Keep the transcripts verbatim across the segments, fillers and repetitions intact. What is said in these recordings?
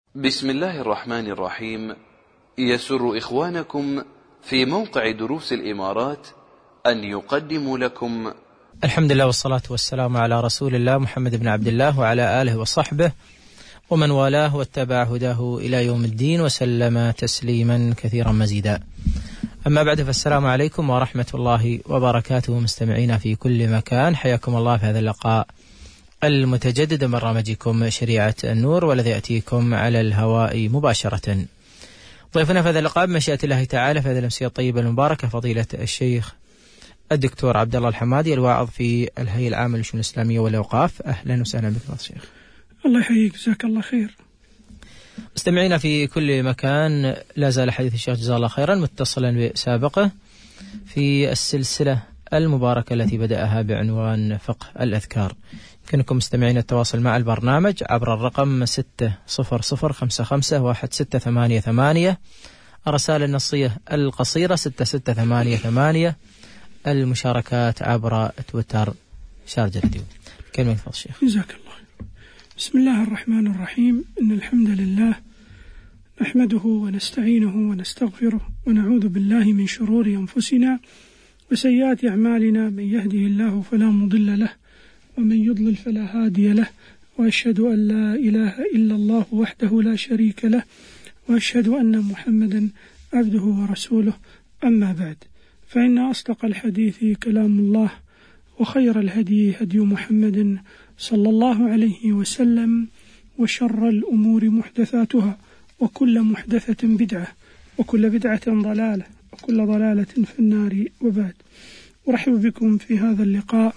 بسم الله الرحمن الرحيم. يسر إخوانكم في موقع دروس الإمارات أن يقدموا لكم الحمد لله والصلاة والسلام على رسول الله محمد بن عبد الله وعلى آله وصحبه ومن والاه واتبع هداه إلى يوم الدين وسلم تسليما كثيرا مزيدا. أما بعد، فالسلام عليكم ورحمة الله وبركاته مستمعين في كل مكان، حياكم الله في هذا اللقاء المتجدد من برنامجكم شريعة النور، والذي يأتيكم على الهواء مباشرة. ضيفنا في هذا اللقاء بمشيئة الله تعالى في هذه الأمسية الطيبة المباركة فضيلة الشيخ الدكتور عبد الله الحمادي، الواعظ في الهيئة العامة للشؤون الإسلامية والأوقاف. أهلا وسهلا بك شيخ. الله يحييك، جزاك الله خير. مستمعينا في كل مكان، لا زال حديث الشيخ جزاه الله خيرا متصلا بسابقه في السلسلة المباركة التي بدأها بعنوان فقه الأذكار. يمكنكم مستمعين التواصل مع البرنامج عبر الرقم ستة صفر صفر خمسة خمسة واحد ستة ثمانية ثمانية، الرسالة النصية القصيرة ستة ستة ثمانية ثمانية، المشاركات عبر تويتر شارجة راديو. كلمة فضل الشيخ. جزاك الله. بسم الله الرحمن الرحيم. إن الحمد لله نحمده ونستعينه ونستغفره ونعوذ بالله من شرور أنفسنا وسيئات أعمالنا، من يهده الله فلا مضل له ومن يضلل فلا هادي له، وأشهد أن لا إله إلا الله وحده لا شريك له، وأشهد أن محمدا عبده ورسوله. أما بعد، فإن أصدق الحديث كلام الله، وخير الهدي هدي محمد صلى الله عليه وسلم، وشر الأمور محدثاتها، وكل محدثة بدعة، وكل بدعة ضلالة، وكل ضلالة في النار. وبعد، أرحب بكم في هذا اللقاء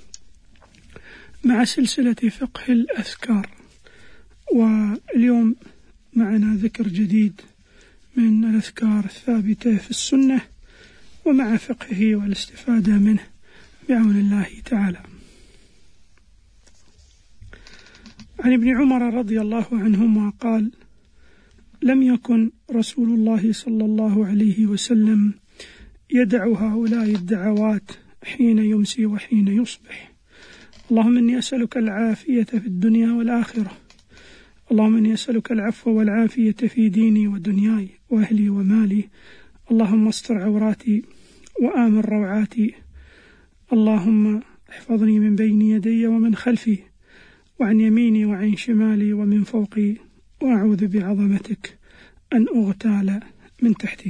مع سلسلة فقه الأذكار، واليوم معنا ذكر جديد من الأذكار الثابتة في السنة ومع فقهه والاستفادة منه بعون الله تعالى. عن ابن عمر رضي الله عنهما قال: لم يكن رسول الله صلى الله عليه وسلم يدع هؤلاء الدعوات حين يمسي وحين يصبح: اللهم إني أسألك العافية في الدنيا والآخرة، اللهم إني أسألك العفو والعافية في ديني ودنياي وأهلي ومالي، اللهم استر عوراتي وآمن روعاتي، اللهم احفظني من بين يدي ومن خلفي وعن يميني وعن شمالي ومن فوقي، وأعوذ بعظمتك أن أغتال من تحتي.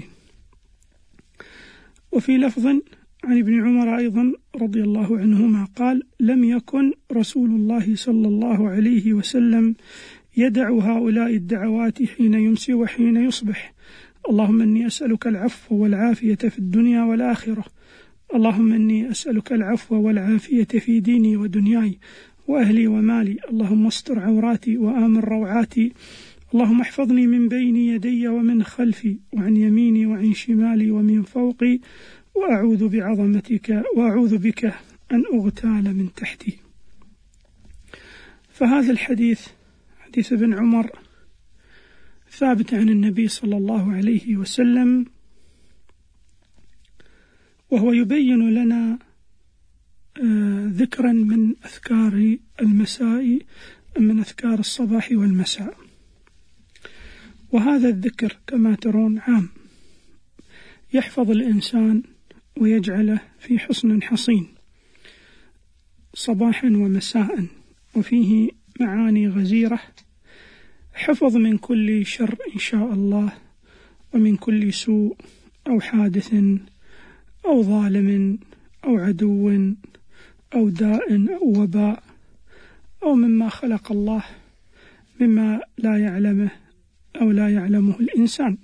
وفي لفظ عن ابن عمر أيضا رضي الله عنهما قال: لم يكن رسول الله صلى الله عليه وسلم يدع هؤلاء الدعوات حين يمسي وحين يصبح: اللهم إني أسألك العفو والعافية في الدنيا والآخرة، اللهم إني أسألك العفو والعافية في ديني ودنياي وأهلي ومالي، اللهم استر عوراتي وآمن روعاتي، اللهم احفظني من بين يدي ومن خلفي وعن يميني وعن شمالي ومن فوقي، وأعوذ بعظمتك وأعوذ بك أن أغتال من تحتي. فهذا الحديث، حديث ابن عمر، ثابت عن النبي صلى الله عليه وسلم، وهو يبين لنا ذكرا من أذكار المساء، من أذكار الصباح والمساء. وهذا الذكر كما ترون عام، يحفظ الإنسان ويجعله في حصن حصين صباحا ومساء، وفيه معاني غزيرة: حفظ من كل شر إن شاء الله، ومن كل سوء أو حادث أو ظالم أو عدو أو داء أو وباء أو مما خلق الله مما لا يعلمه أو لا يعلمه الإنسان.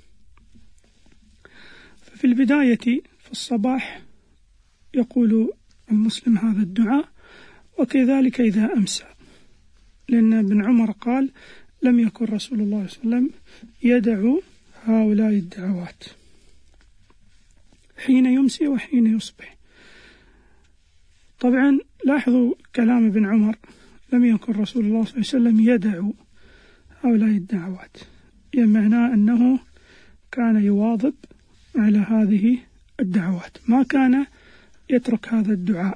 ففي البداية في الصباح يقول المسلم هذا الدعاء، وكذلك إذا أمسى، لأن ابن عمر قال: لم يكن رسول الله صلى الله عليه وسلم يدع هؤلاء الدعوات حين يمسي وحين يصبح. طبعا لاحظوا كلام ابن عمر: لم يكن رسول الله صلى الله عليه وسلم يدع هؤلاء الدعوات، يعني معناه أنه كان يواظب على هذه الدعوات، ما كان يترك هذا الدعاء،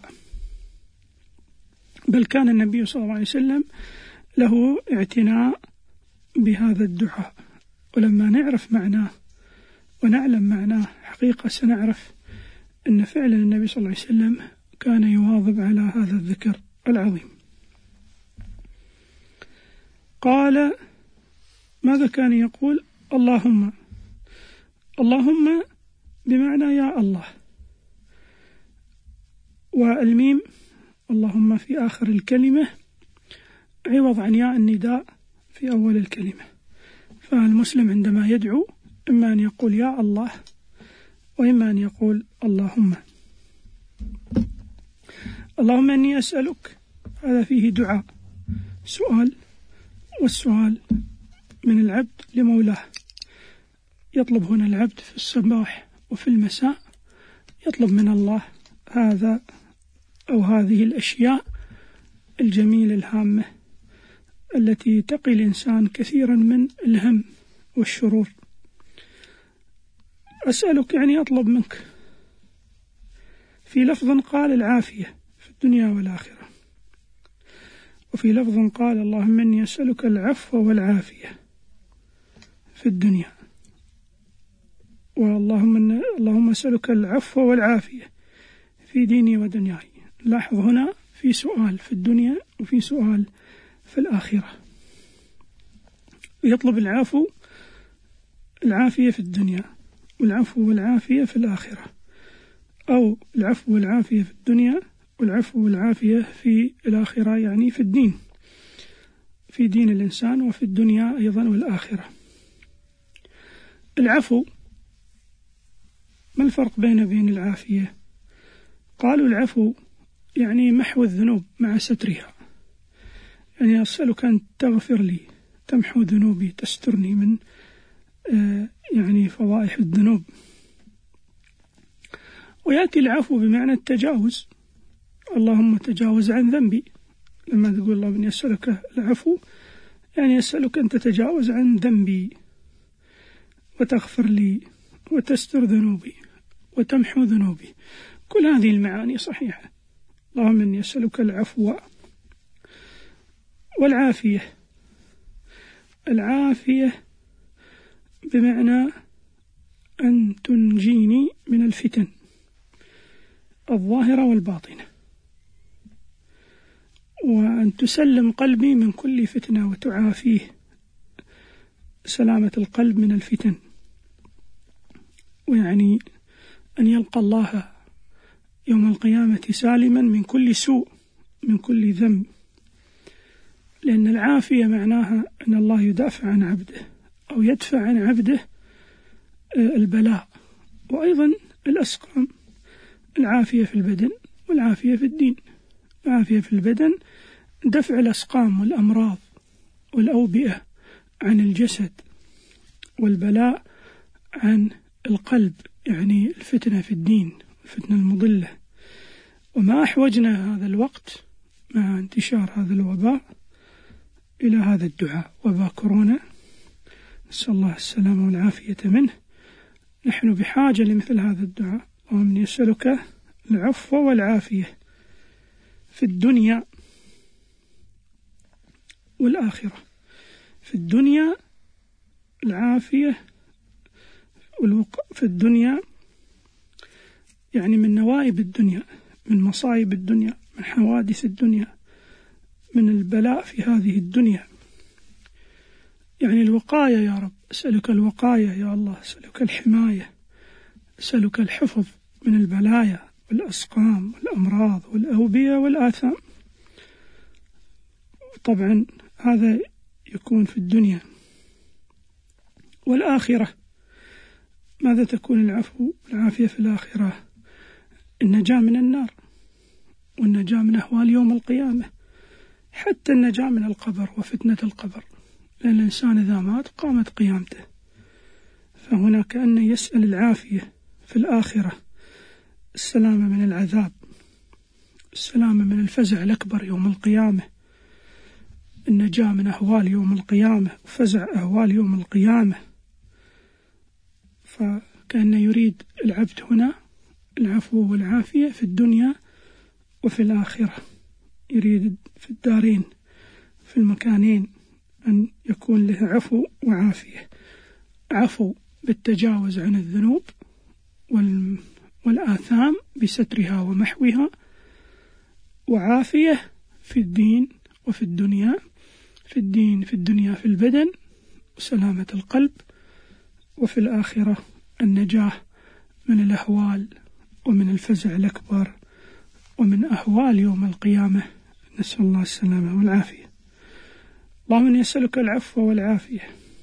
بل كان النبي صلى الله عليه وسلم له اعتناء بهذا الدعاء، ولما نعرف معناه ونعلم معناه حقيقة سنعرف أن فعلا النبي صلى الله عليه وسلم كان يواظب على هذا الذكر العظيم. قال: ماذا كان يقول؟ اللهم. اللهم بمعنى يا الله، والميم اللهم في آخر الكلمة عوض عن ياء النداء في أول الكلمة. فالمسلم عندما يدعو إما أن يقول يا الله وإما أن يقول اللهم. اللهم إني أسألك، هذا فيه دعاء، سؤال، والسؤال من العبد لمولاه. يطلب هنا العبد في الصباح وفي المساء، يطلب من الله هذا أو هذه الأشياء الجميلة الهامة التي تقي الإنسان كثيرا من الهم والشرور. أسألك يعني أطلب منك. في لفظ قال العافية في الدنيا والآخرة، وفي لفظ قال اللهم إني أسألك العفو والعافية في الدنيا، واللهم اللهم أسألك العفو والعافية في ديني ودنياي. لاحظ هنا في سؤال في الدنيا وفي سؤال في الآخرة. يطلب العفو العافية في الدنيا والعفو والعافية في الآخرة، أو العفو والعافية في الدنيا والعفو والعافية في الآخرة، يعني في الدين، في دين الإنسان وفي الدنيا أيضا والآخرة. العفو، ما الفرق بين بين العافية؟ قالوا العفو يعني محو الذنوب مع سترها، يعني أسألك أن تغفر لي، تمحو ذنوبي، تسترني من آه يعني فضائح الذنوب. ويأتي العفو بمعنى التجاوز، اللهم تجاوز عن ذنبي. لما تقول الله إني أسألك العفو يعني أسألك أن تتجاوز عن ذنبي وتغفر لي وتستر ذنوبي وتمحو ذنوبي. كل هذه المعاني صحيحة. اللهم إني أسألك العفو والعافية. العافية بمعنى أن تنجيني من الفتن الظاهرة والباطنة، وأن تسلم قلبي من كل فتنة وتعافيه، سلامة القلب من الفتن، ويعني أن يلقى الله يوم القيامة سالما من كل سوء، من كل ذنب. لأن العافية معناها أن الله يدافع عن عبده أو يدفع عن عبده البلاء، وأيضا الأسقام. العافية في البدن والعافية في الدين. العافية في البدن دفع الأسقام والأمراض والأوبئة عن الجسد، والبلاء عن القلب، يعني الفتنة في الدين، الفتنة المضلة. وما أحوجنا هذا الوقت مع انتشار هذا الوباء إلى هذا الدعاء، وباء كورونا، نسأل الله السلامة والعافية منه. نحن بحاجة لمثل هذا الدعاء. اللهم إني أسألك العفو والعافية في الدنيا والآخرة. في الدنيا العافية في الدنيا يعني من نوائب الدنيا، من مصائب الدنيا، من حوادث الدنيا، من البلاء في هذه الدنيا. يعني الوقاية يا رب، أسألك الوقاية يا الله، أسألك الحماية، أسألك الحفظ من البلايا والأسقام والأمراض والأوبئة والآثام. طبعا هذا يكون في الدنيا. والآخرة ماذا تكون العفو والعافية في الآخرة؟ النجاة من النار، والنجاة من أهوال يوم القيامة، حتى النجاة من القبر وفتنة القبر، لأن الإنسان إذا مات قامت قيامته. فهنا كأنه يسأل العافية في الآخرة، السلامة من العذاب، السلامة من الفزع الأكبر يوم القيامة، النجاة من أهوال يوم القيامة وفزع أهوال يوم القيامة. فكأن يريد العبد هنا العفو والعافية في الدنيا وفي الآخرة، يريد في الدارين، في المكانين أن يكون له عفو وعافية. عفو بالتجاوز عن الذنوب والآثام بسترها ومحوها، وعافية في الدين وفي الدنيا، في الدين في الدنيا في البدن وسلامة القلب، وفي الآخرة النجاة من الأهوال ومن الفزع الأكبر ومن أهوال يوم القيامة. نسأل الله السلامة والعافية. اللهم إني أسألك العفو والعافية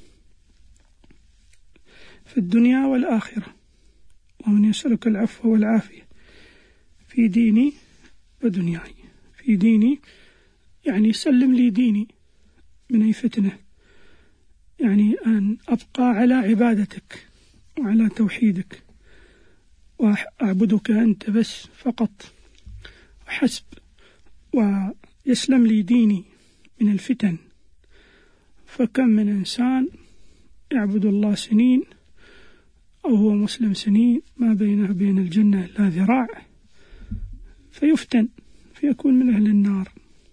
في الدنيا والآخرة. اللهم إني أسألك العفو والعافية في ديني ودنياي. في ديني يعني سلم لي ديني من أي فتنة، يعني أن أبقى على عبادتك وعلى توحيدك وأعبدك أنت بس فقط وحسب، ويسلم لي ديني من الفتن. فكم من إنسان يعبد الله سنين أو هو مسلم سنين ما بينه وبين الجنة إلا ذراع، فيفتن فيكون من أهل النار،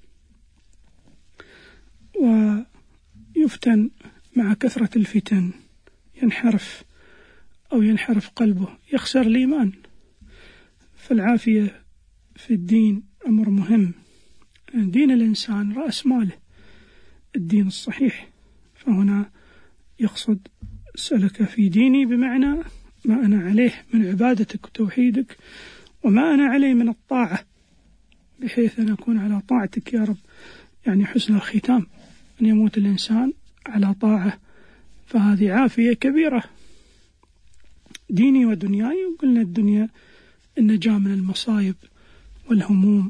ويفتن مع كثرة الفتن ينحرف أو ينحرف قلبه، يخسر الإيمان. فالعافية في الدين أمر مهم. دين الإنسان رأس ماله، الدين الصحيح. فهنا يقصد سلك في ديني بمعنى ما أنا عليه من عبادتك وتوحيدك، وما أنا عليه من الطاعة، بحيث أن أكون على طاعتك يا رب. يعني حسن الختام أن يموت الإنسان على طاعة، فهذه عافية كبيرة. ديني ودنياي، وقلنا الدنيا النجاة من المصايب والهموم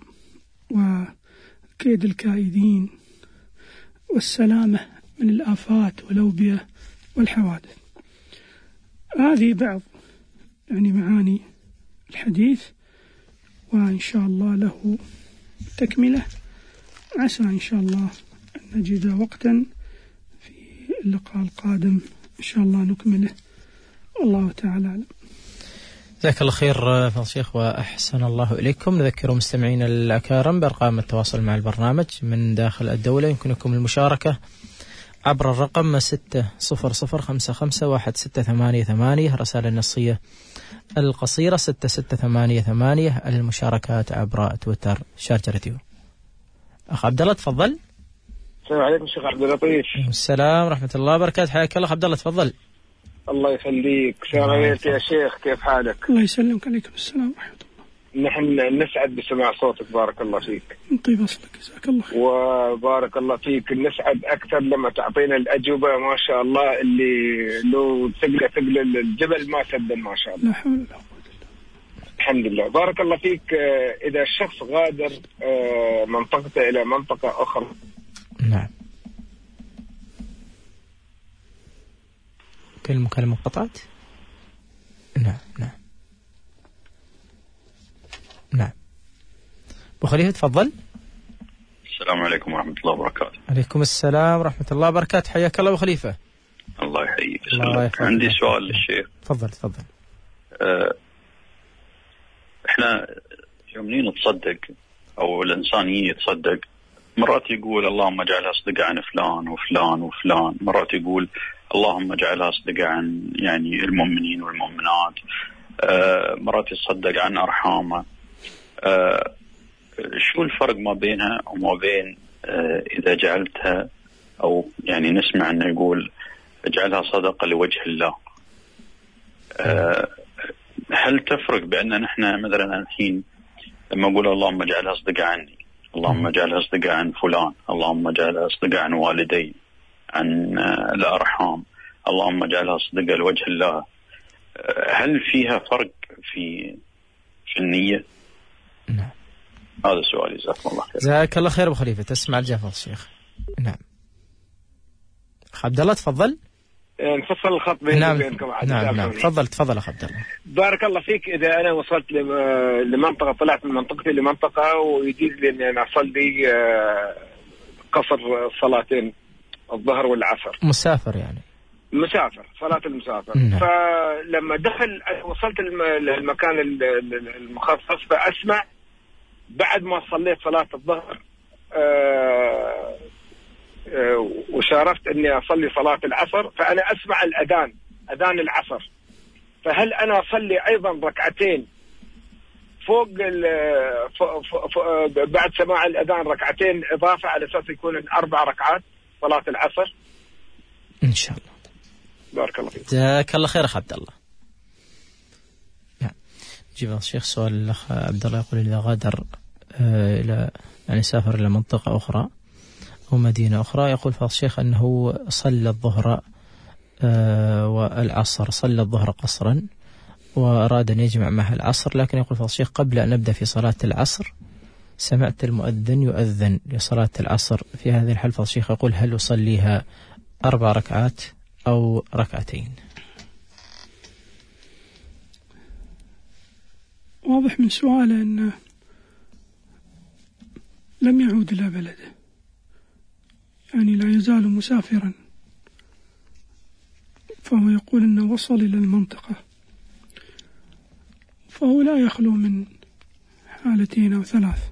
وكيد الكائدين، والسلامة من الآفات والأوبئة والحوادث. هذه بعض يعني معاني الحديث، وإن شاء الله له تكملة. عسى إن شاء الله أن نجد وقتا في اللقاء القادم إن شاء الله نكمله، والله تعالى أعلم. جزاك الله خير فضل الشيخ وأحسن الله إليكم. نذكر مستمعين الأكارم بأرقام التواصل مع البرنامج من داخل الدولة. يمكنكم المشاركة عبر الرقم ستة صفر صفر خمسة خمسة واحد ستة ثمانية ثمانية، رسالة النصية القصيرة ستة ستة ثمانية ثمانية، المشاركات عبر تويتر شارجة راديو. أخ عبد الله تفضل. السلام عليكم شيخ عبد اللطيف. السلام ورحمة الله وبركاته، حياك الله. عبد الله تفضل. الله يخليك. سلام عليك يا شيخ، كيف حالك؟ الله يسلمك. عليكم السلام ورحمة الله. نحن نسعد بسماع صوتك، بارك الله فيك. طيب أصلك، جزاك الله خير. وبارك الله فيك. نسعد أكثر لما تعطينا الأجوبة ما شاء الله، اللي لو تقل تقل الجبل ما سدن ما شاء الله. لا حول ولا قوة إلا بالله. الحمد لله، بارك الله فيك. إذا الشخص غادر منطقته إلى منطقة أخرى. نعم. كل مكالمة قطعت. نعم نعم نعم. أبو خليفة تفضل. السلام عليكم ورحمة الله وبركاته. عليكم السلام ورحمة الله وبركاته، حياك الله أبو خليفة. الله يحييك. الله عندي سؤال للشيخ. تفضل تفضل. أه احنا يوم نتصدق او الانسان يتصدق، مرات يقول اللهم اجعلها صدقة عن فلان وفلان وفلان، مرات يقول اللهم اجعلها صدقة عن يعني المؤمنين والمؤمنات، أه مرات يتصدق عن ارحامه. أه شو الفرق ما بينها وما بين أه اذا جعلتها، او يعني نسمع انه يقول اجعلها صدقة لوجه الله؟ أه هل تفرق بأن نحن مثلا الحين لما أقول اللهم اجعلها صدقة عني، اللهم اجعلها صدقة عن فلان، اللهم اجعلها صدقة عن والدي، عن الأرحام، اللهم اجعلها صدقة لوجه الله، هل فيها فرق في في النية؟ نعم. هذا سؤالي، جزاكم الله خير. جزاك الله خير أبو خليفة. تسمع الجافة الشيخ. نعم. عبد الله تفضل. نفصل الخط بيني نعم. وبينكم. نعم نعم تفضل تفضل أخ عبد الله. بارك الله فيك. إذا أنا وصلت لمنطقة، طلعت من منطقتي لمنطقة ويجيز لي أن أنا أصلي قصر صلاتين، الظهر والعصر. مسافر يعني. مسافر، صلاة المسافر. نعم. فلما دخل وصلت المكان المخصص، فأسمع بعد ما صليت صلاة الظهر وشارفت أني أصلي صلاة العصر، فأنا أسمع الأذان أذان العصر، فهل أنا أصلي أيضا ركعتين فوق بعد سماع الأذان ركعتين إضافة على أساس يكون أربع ركعات صلاة العصر؟ إن شاء الله. بارك الله فيك. جزاك الله خير أخ عبد الله. جيب الشيخ سؤال الأخ عبد الله يقول إذا غادر إلى يعني سافر إلى منطقة أخرى أو مدينة أخرى، يقول فضل الشيخ أنه صلى الظهر والعصر، صلى الظهر قصرا وأراد أن يجمع معها العصر، لكن يقول فضل الشيخ قبل أن نبدأ في صلاة العصر سمعت المؤذن يؤذن لصلاة العصر، في هذه الحال فضل الشيخ يقول هل أصليها أربع ركعات أو ركعتين؟ واضح من سؤاله أنه لم يعود إلى بلده، يعني لا يزال مسافرا، فهو يقول أنه وصل إلى المنطقة، فهو لا يخلو من حالتين أو ثلاث: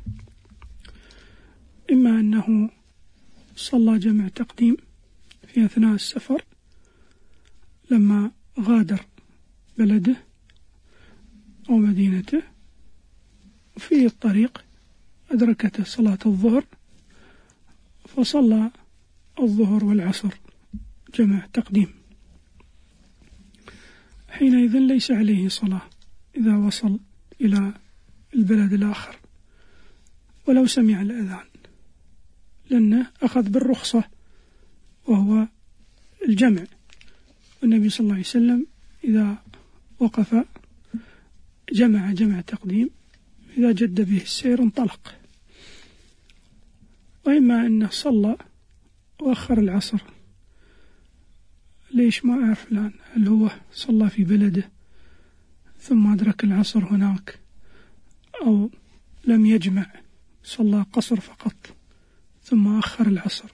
إما أنه صلى جمع تقديم في أثناء السفر لما غادر بلده أو مدينته، وفي الطريق أدركته صلاة الظهر فصلى الظهر والعصر جمع تقديم، حينئذ ليس عليه صلاة إذا وصل إلى البلد الآخر ولو سمع الأذان، لأنه أخذ بالرخصة وهو الجمع، والنبي صلى الله عليه وسلم إذا وقف جمع جمع تقديم، إذا جد به السير انطلق. وإما أنه صلى وأخر العصر، ليش ما أعرف الآن هل هو صلى في بلده ثم أدرك العصر هناك، أو لم يجمع صلى قصر فقط ثم أخر العصر.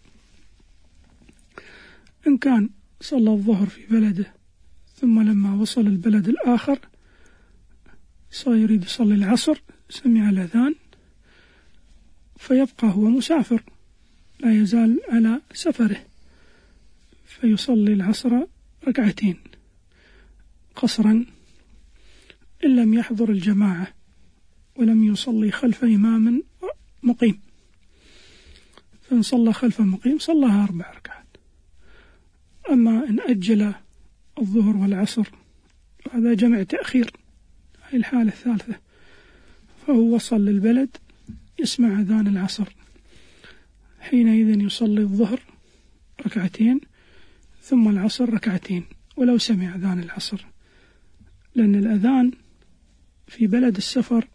إن كان صلى الظهر في بلده ثم لما وصل البلد الآخر صار يريد يصلي العصر، سمع الأذان، فيبقى هو مسافر لا يزال على سفره، فيصلي العصر ركعتين قصرا إن لم يحضر الجماعة ولم يصلي خلف إمام مقيم، فإن صلى خلف مقيم صلىها أربع ركعات. أما إن أجل الظهر والعصر هذا جمع تأخير، هذه الحالة الثالثة، فهو وصل للبلد يسمع أذان العصر، حينئذ يصلي الظهر ركعتين ثم العصر ركعتين ولو سمع أذان العصر، لأن الأذان في بلد السفر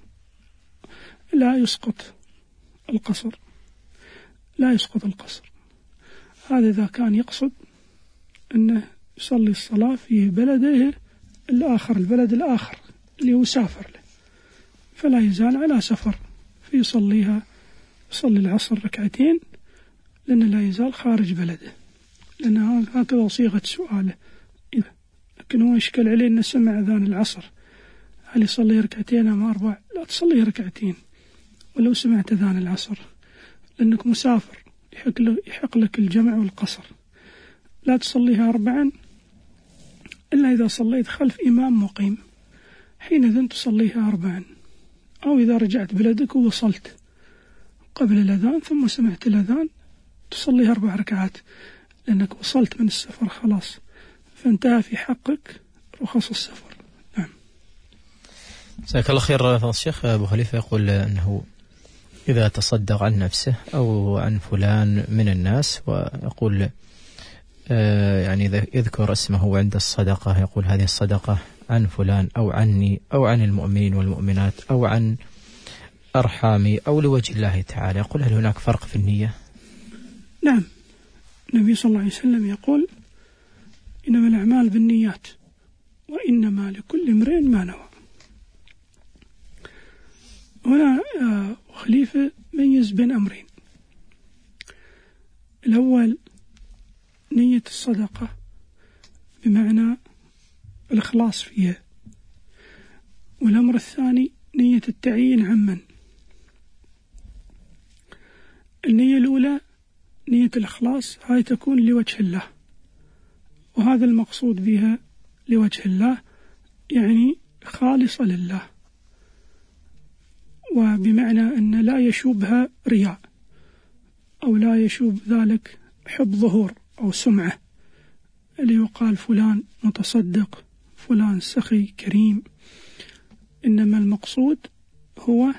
لا يسقط القصر، لا يسقط القصر. هذا إذا كان يقصد أنه يصلي الصلاة في بلده الآخر، البلد الآخر اللي هو سافر له، فلا يزال على سفر فيصليها، يصلي العصر ركعتين لأنه لا يزال خارج بلده، لأن هكذا صيغة سؤاله. لكن هو يشكل عليه أنه سمع أذان العصر، هل يصلي ركعتين أم أربع؟ لا، تصلي ركعتين ولو سمعت أذان العصر، لأنك مسافر يحق لك الجمع والقصر، لا تصليها أربعا إلا إذا صليت خلف إمام مقيم، حينئذ تصليها أربعا. أو إذا رجعت بلدك ووصلت قبل الأذان ثم سمعت الأذان تصليها أربع ركعات، لأنك وصلت من السفر خلاص، فانتهى في حقك رخص السفر. نعم. جزاك الله خير فضيلة الشيخ. أبو خليفة يقول أنه إذا تصدق عن نفسه أو عن فلان من الناس ويقول آه يعني يذكر اسمه عند الصدقة، يقول هذه الصدقة عن فلان أو عني أو عن المؤمنين والمؤمنات أو عن أرحامي أو لوجه الله تعالى، يقول هل هناك فرق في النية؟ نعم، النبي صلى الله عليه وسلم يقول إنما الأعمال بالنيات وإنما لكل امرئ ما نوى. هنا خليفة ميز بين أمرين: الأول نية الصدقة بمعنى الإخلاص فيها، والأمر الثاني نية التعيين عمن. النية الأولى نية الإخلاص هاي تكون لوجه الله، وهذا المقصود بها لوجه الله يعني خالصة لله، وبمعنى أن لا يشوبها رياء أو لا يشوب ذلك حب ظهور أو سمعة، اللي يقال فلان متصدق، فلان سخي كريم. إنما المقصود هو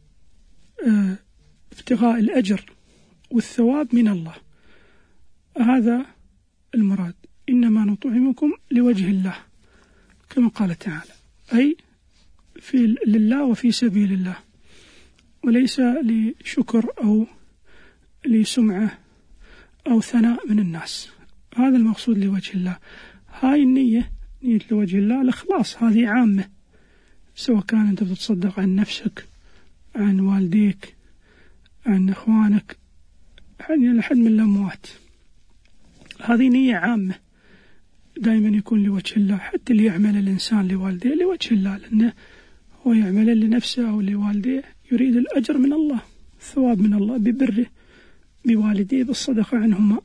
ابتغاء الأجر والثواب من الله، هذا المراد. إنما نطعمكم لوجه الله كما قال تعالى، أي في لله وفي سبيل الله، وليس لشكر أو لسمعة أو ثناء من الناس، هذا المقصود لوجه الله. هاي النية نية لوجه الله الإخلاص، هذه عامة، سواء كان أنت بتتصدق عن نفسك، عن والديك، عن إخوانك، يعني لحد من الأموات، هذه نية عامة دائما يكون لوجه الله. حتى اللي يعمل الإنسان لوالديه لوجه الله، لأنه هو يعمل لنفسه أو لوالديه يريد الأجر من الله، الثواب من الله ببره بوالديه بالصدقة عنهما.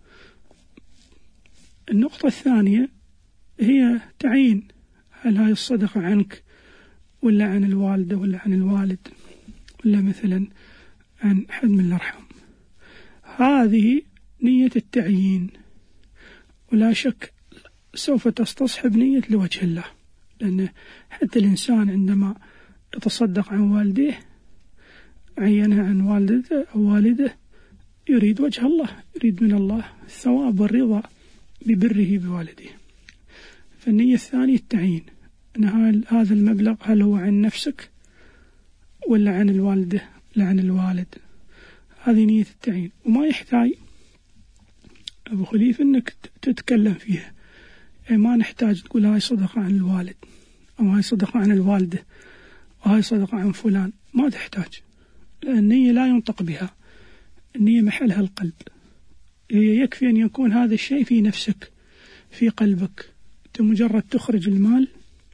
النقطة الثانية هي تعيين، هل هاي الصدقة عنك ولا عن الوالدة ولا عن الوالد ولا مثلا عن أحد من الأرحام، هذه نية التعيين، ولا شك سوف تستصحب نية لوجه الله، لأن حتى الإنسان عندما يتصدق عن والديه عينها عن والدته أو والده يريد وجه الله، يريد من الله الثواب والرضا ببره بوالده. فالنية الثانية التعيين، أن هذا المبلغ هل هو عن نفسك ولا عن الوالدة ولا عن الوالد، هذه نية التعيين. وما يحتاج أبو خليفة أنك تتكلم فيها، يعني ما نحتاج تقول هاي صدقة عن الوالد أو هاي صدقة عن الوالدة وهاي صدقة عن فلان، ما تحتاج، لأن النية لا ينطق بها، النية محلها القلب. هي يكفي أن يكون هذا الشيء في نفسك في قلبك، أنت مجرد تخرج المال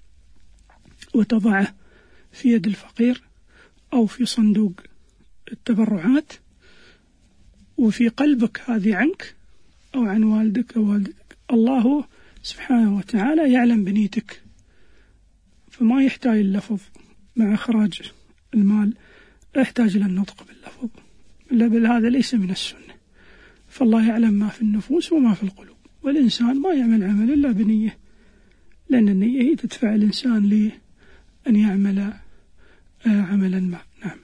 وتضعه في يد الفقير أو في صندوق التبرعات، وفي قلبك هذه عنك أو عن والدك أو والدتك، الله سبحانه وتعالى يعلم بنيتك، فما يحتاج اللفظ مع إخراج المال، لا يحتاج إلى النطق باللفظ، إلا بل هذا ليس من السنة. فالله يعلم ما في النفوس وما في القلوب، والإنسان ما يعمل عمل إلا بنية، لأن النية هي تدفع الإنسان لأن يعمل عملا ما. نعم.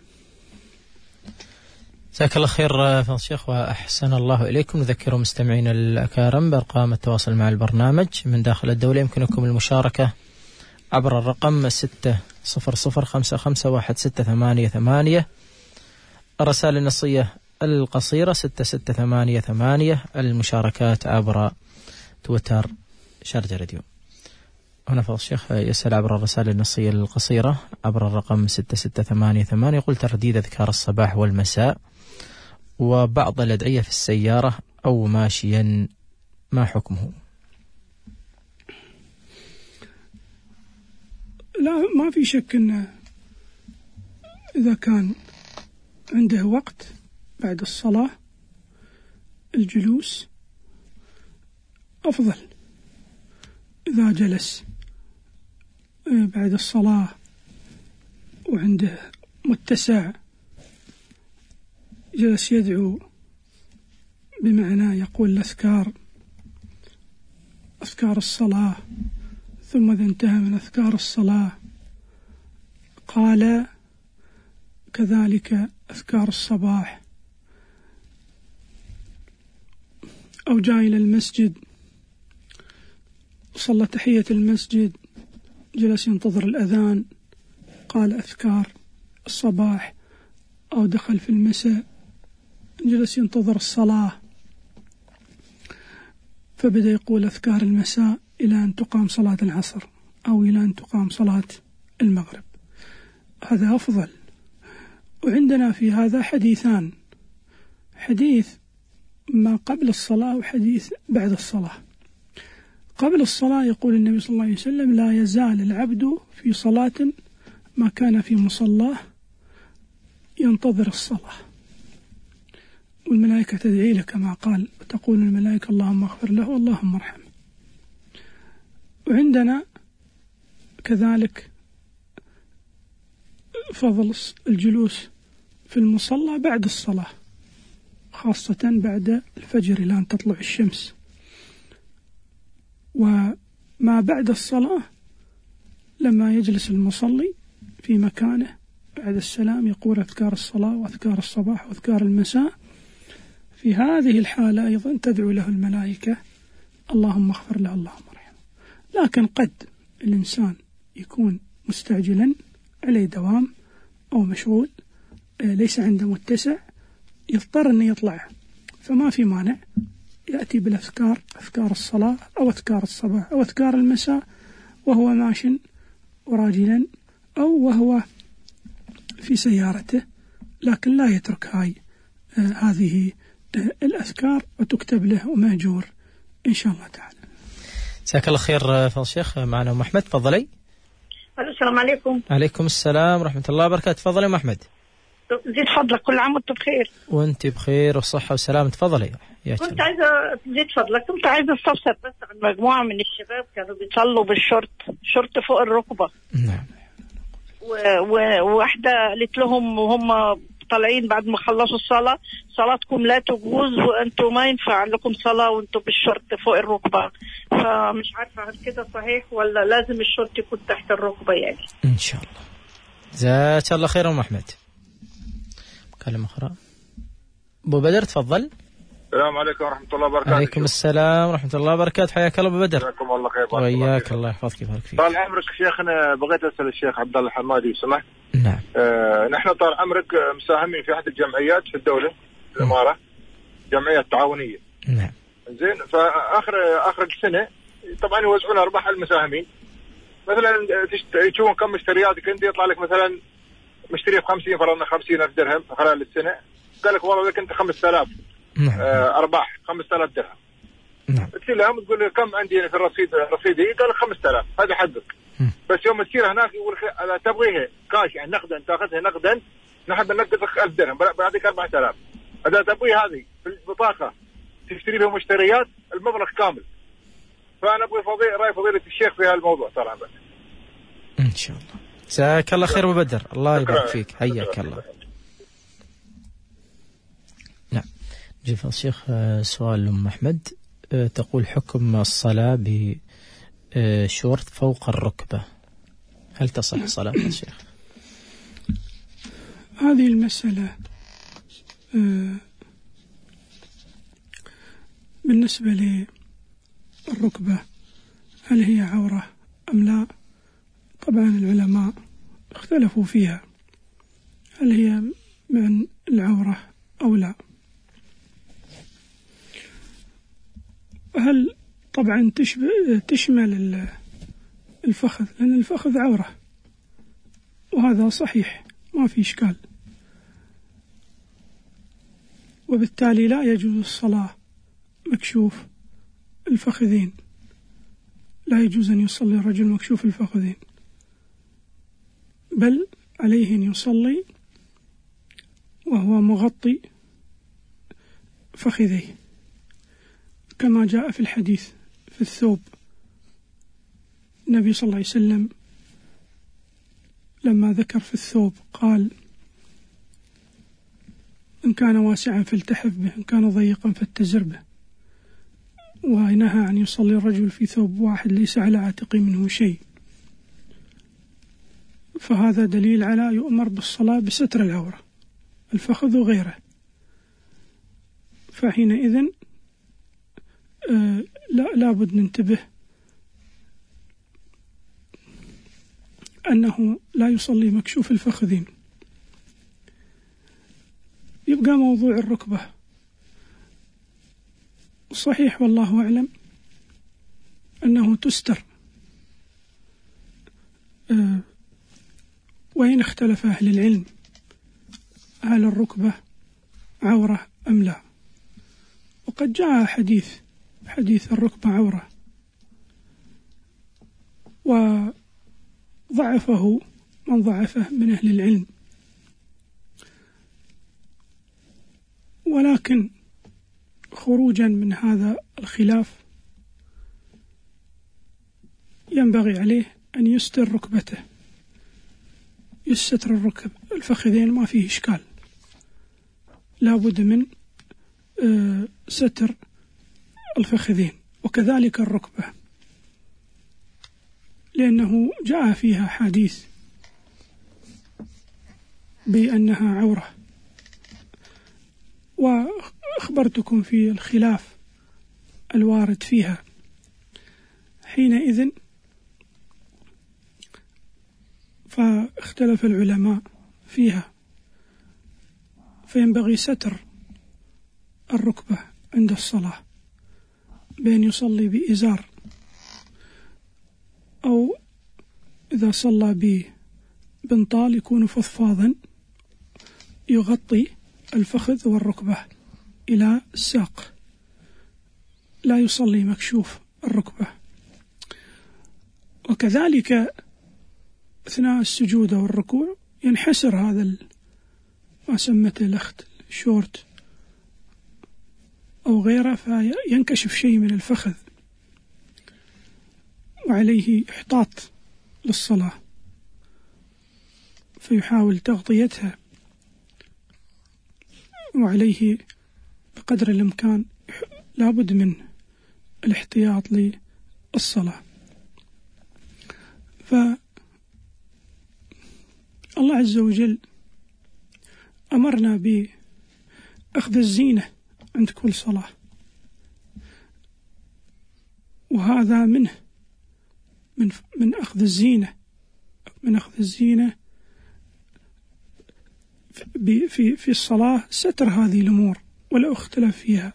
جزاك الله خير فضيلة الشيخ وأحسن الله إليكم. نذكر مستمعين الأكارم بأرقام التواصل مع البرنامج من داخل الدولة، يمكنكم المشاركة عبر الرقم ستة صفر صفر خمسة خمسة واحد ستة ثمانية ثمانية، الرسائل النصية القصيرة ستة ستة ثمانية ثمانية، المشاركات عبر تويتر شارجة راديو. هنا فضل الشيخ يسأل عبر الرسائل النصية القصيرة عبر الرقم ستة ستة ثمانية ثمانية، يقول ترديد أذكار الصباح والمساء وبعض الأدعية في السيارة أو ماشيا، ما حكمه؟ لا، ما في شك أن إذا كان عنده وقت بعد الصلاة الجلوس أفضل، إذا جلس بعد الصلاة وعنده متسع جلس يدعو، بمعنى يقول الأذكار أذكار الصلاة، ثم إذا انتهى من أذكار الصلاة قال كذلك أذكار الصباح، أو جاء إلى المسجد صلى تحية المسجد جلس ينتظر الأذان قال أذكار الصباح، أو دخل في المساء جلس ينتظر الصلاة فبدأ يقول أذكار المساء إلى أن تقام صلاة العصر أو إلى أن تقام صلاة المغرب، هذا أفضل. وعندنا في هذا حديثان، حديث ما قبل الصلاة وحديث بعد الصلاة. قبل الصلاة يقول النبي صلى الله عليه وسلم لا يزال العبد في صلاة ما كان في مصلاه ينتظر الصلاة، والملائكة تدعي له كما قال، وتقول الملائكة اللهم اغفر له اللهم ارحمه. وعندنا كذلك فضل الجلوس في المصلى بعد الصلاة، خاصة بعد الفجر إلى أن تطلع الشمس. وما بعد الصلاة لما يجلس المصلي في مكانه بعد السلام يقول أذكار الصلاة وأذكار الصباح وأذكار المساء، في هذه الحالة أيضا تدعو له الملائكة اللهم اغفر له اللهم ارحمه. لكن قد الإنسان يكون مستعجلا عليه دوام أو مشغول ليس عنده متسع يضطر أن يطلع، فما في مانع يأتي بالأذكار، أذكار الصلاة أو أذكار الصباح أو أذكار المساء وهو ماش وراجلا أو وهو في سيارته، لكن لا يترك هاي آه هذه آه الأذكار وتكتب له ومأجور إن شاء الله تعالى. جزاك الله خير فضل الشيخ. معنا أم أحمد، تفضلي. السلام عليكم. عليكم السلام ورحمة الله وبركاته. تفضلي أم أحمد. زيد فضلك، كل عام وانت بخير. وانت بخير والصحة والسلام. تفضلي يا شباب. كنت عايزة زيد فضلك كنت عايزة استفسر بس عن مجموعة من الشباب كانوا بيصلوا بالشورت، شورت فوق الركبة. نعم. وواحدة قالت لهم وهم طالعين بعد ما خلصوا الصلاة صلاتكم لا تجوز وانتم ما ينفع لكم صلاة وانتم بالشورت فوق الركبة، فمش عارفة هل كده صحيح ولا لازم الشورت يكون تحت الركبة يعني؟ إن شاء الله. جزاك الله خير أم أحمد. مكالمة أخرى. أبو بدر تفضل. السلام عليكم ورحمة الله وبركاته. عليكم السلام ورحمة الله وبركاته. حياك الله أبو بدر. جزاكم الله خير. وياك الله يحفظك ويبارك فيك. طال عمرك شيخنا، بغيت أسأل الشيخ عبد الله الحمادي سمحت. نعم. آه نحن طال عمرك مساهمين في أحد الجمعيات في الدولة في الإمارة، جمعية تعاونية. نعم. زين، فآخر آخر السنة طبعا يوزعون أرباح المساهمين. مثلا تشوفون كم مشترياتك أنت، يطلع لك مثلا مشتري بخمسين، فرضنا خمسين ألف درهم خلال السنة، قال لك والله لك أنت خمسة آلاف نعم. آه أرباح خمسة آلاف درهم. نعم. تقول لهم تقول له كم عندي في الرصيد رصيدي، قال لك خمسة آلاف، هذا حقك. م. بس يوم تصير هناك يقول اذا تبغيها كاش يعني نقدا تاخذها نقدا نحن بنقدك ألف درهم بعدك أربعة آلاف. اذا تبغي هذه في البطاقه تشتري بها مشتريات المبلغ كامل. فانا ابغي فضيله راي فضيله الشيخ في هذا الموضوع طال عمرك. ان شاء الله. جزاك الله خير ابو بدر، الله يبارك فيك، حياك الله. نعم. جيف الشيخ سؤال ام احمد تقول حكم الصلاه بشورت فوق الركبه، هل تصح صلاه الشيخ؟ هذه المسألة بالنسبة للركبة هل هي عورة أم لا؟ طبعا العلماء اختلفوا فيها هل هي من العورة أو لا. هل طبعا تشمل الفخذ، لأن الفخذ عورة وهذا صحيح ما في إشكال، وبالتالي لا يجوز الصلاة مكشوف الفخذين، لا يجوز أن يصلي الرجل مكشوف الفخذين، بل عليه أن يصلي وهو مغطي فخذيه كما جاء في الحديث في الثوب. النبي صلى الله عليه وسلم لما ذكر في الثوب قال إن كان واسعا فالتحف به، إن كان ضيقا فاتزر به، ونهى أن يصلي الرجل في ثوب واحد ليس على عاتقه منه شيء. فهذا دليل على يؤمر بالصلاة بستر العورة الفخذ وغيره. فحينئذ آه لا لابد ننتبه أنه لا يصلي مكشوف الفخذين. يبقى موضوع الركبة صحيح والله أعلم أنه تستر، أه وإن اختلف أهل العلم هل الركبة عورة أم لا. وقد جاء حديث حديث الركبة عورة وضعفه من ضعفه من أهل العلم، ولكن خروجا من هذا الخلاف ينبغي عليه أن يستر ركبته، يستر الركب الفخذين ما فيه إشكال، لا بد من ستر الفخذين، وكذلك الركبة لأنه جاء فيها حديث بأنها عورة. وأخبرتكم في الخلاف الوارد فيها، حينئذ فاختلف العلماء فيها، فينبغي ستر الركبة عند الصلاة بأن يصلي بإزار، أو إذا صلى ببنطال يكون فضفاضا يغطي الفخذ والركبة إلى الساق، لا يصلي مكشوف الركبة. وكذلك أثناء السجود والركوع ينحسر هذا ما سمته الأخت شورت أو غيره، فينكشف شيء من الفخذ وعليه إحطاط للصلاة، فيحاول تغطيتها، وعليه بقدر الإمكان لابد من الاحتياط للصلاة. فالله عز وجل أمرنا بأخذ الزينة عند كل صلاة، وهذا منه من من أخذ الزينة من أخذ الزينة في في الصلاة ستر هذه الأمور ولا اختلف فيها،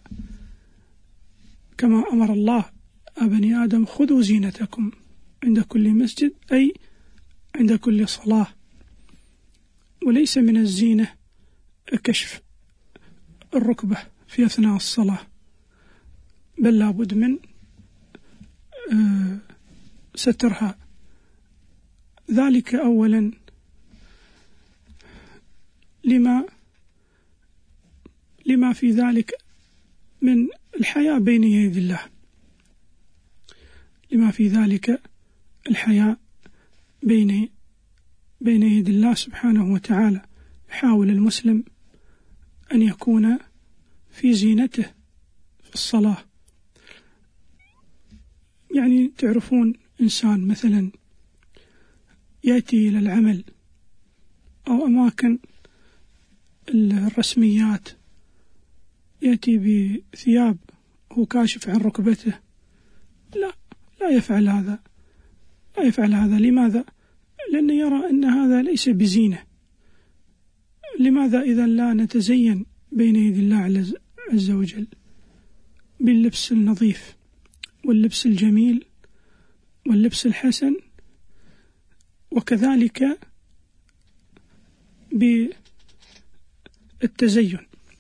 كما أمر الله بني آدم خذوا زينتكم عند كل مسجد، أي عند كل صلاة. وليس من الزينة كشف الركبة في أثناء الصلاة، بل لابد من سترها، ذلك أولا لما لما في ذلك من الحياء بين يدي الله، لما في ذلك الحياء بين بين يدي الله سبحانه وتعالى. يحاول المسلم أن يكون في زينته في الصلاة. يعني تعرفون إنسان مثلا يأتي إلى العمل أو أماكن الرسميات، يأتي بثياب هو كاشف عن ركبته، لا لا يفعل هذا لا يفعل هذا لماذا؟ لأنه يرى أن هذا ليس بزينة. لماذا إذا لا نتزين بين يدي الله عز وجل باللبس النظيف واللبس الجميل واللبس الحسن، وكذلك بالتزين،